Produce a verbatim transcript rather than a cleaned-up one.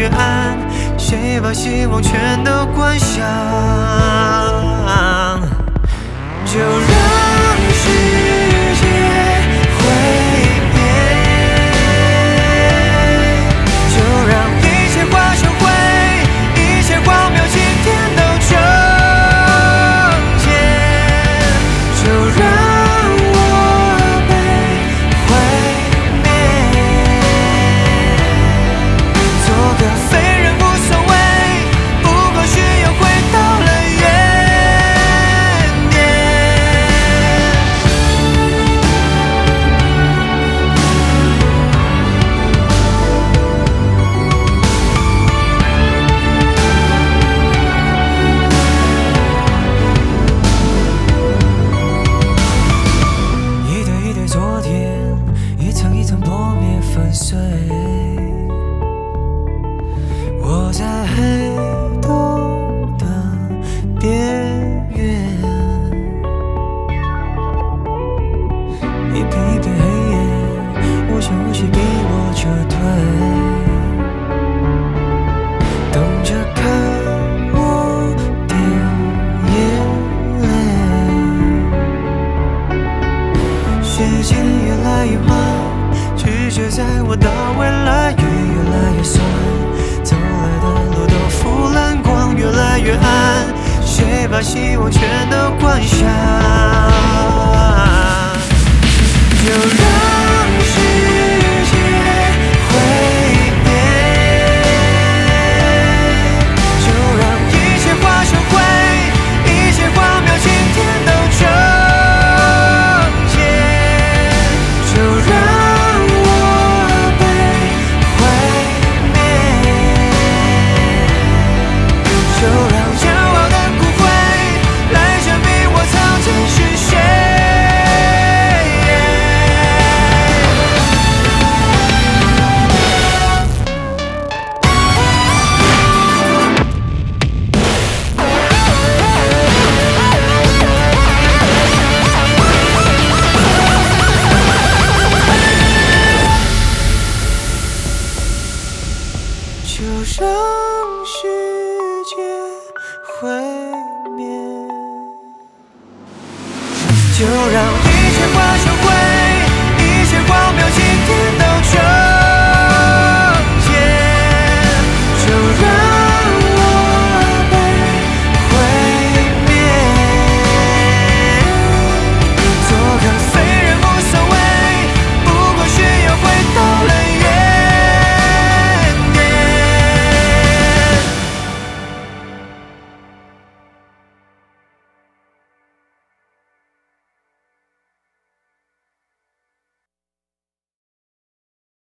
越暗，谁把希望全都关上？就让世界毁灭，就让一切化成灰，一切荒谬今天都终结，就让我被毁灭，做个废人无所谓，不过需要回到了原点。一对一对昨天，一层一层破灭粉碎。我在黑洞的边缘，一片一片黑夜，无声无息逼我撤退，等着看我掉眼泪。时间越来越慢，拒绝在我的未来也越来越酸，走来的路都腐烂光越来越暗，谁把希望全都关上？就让世界毁灭，就让一切化成灰，一切荒谬今天都终结，就让我被毁灭，就让骄傲的骨灰来证明我曾经是谁。就让世界毁灭，就让一切化成灰，一切荒谬今天的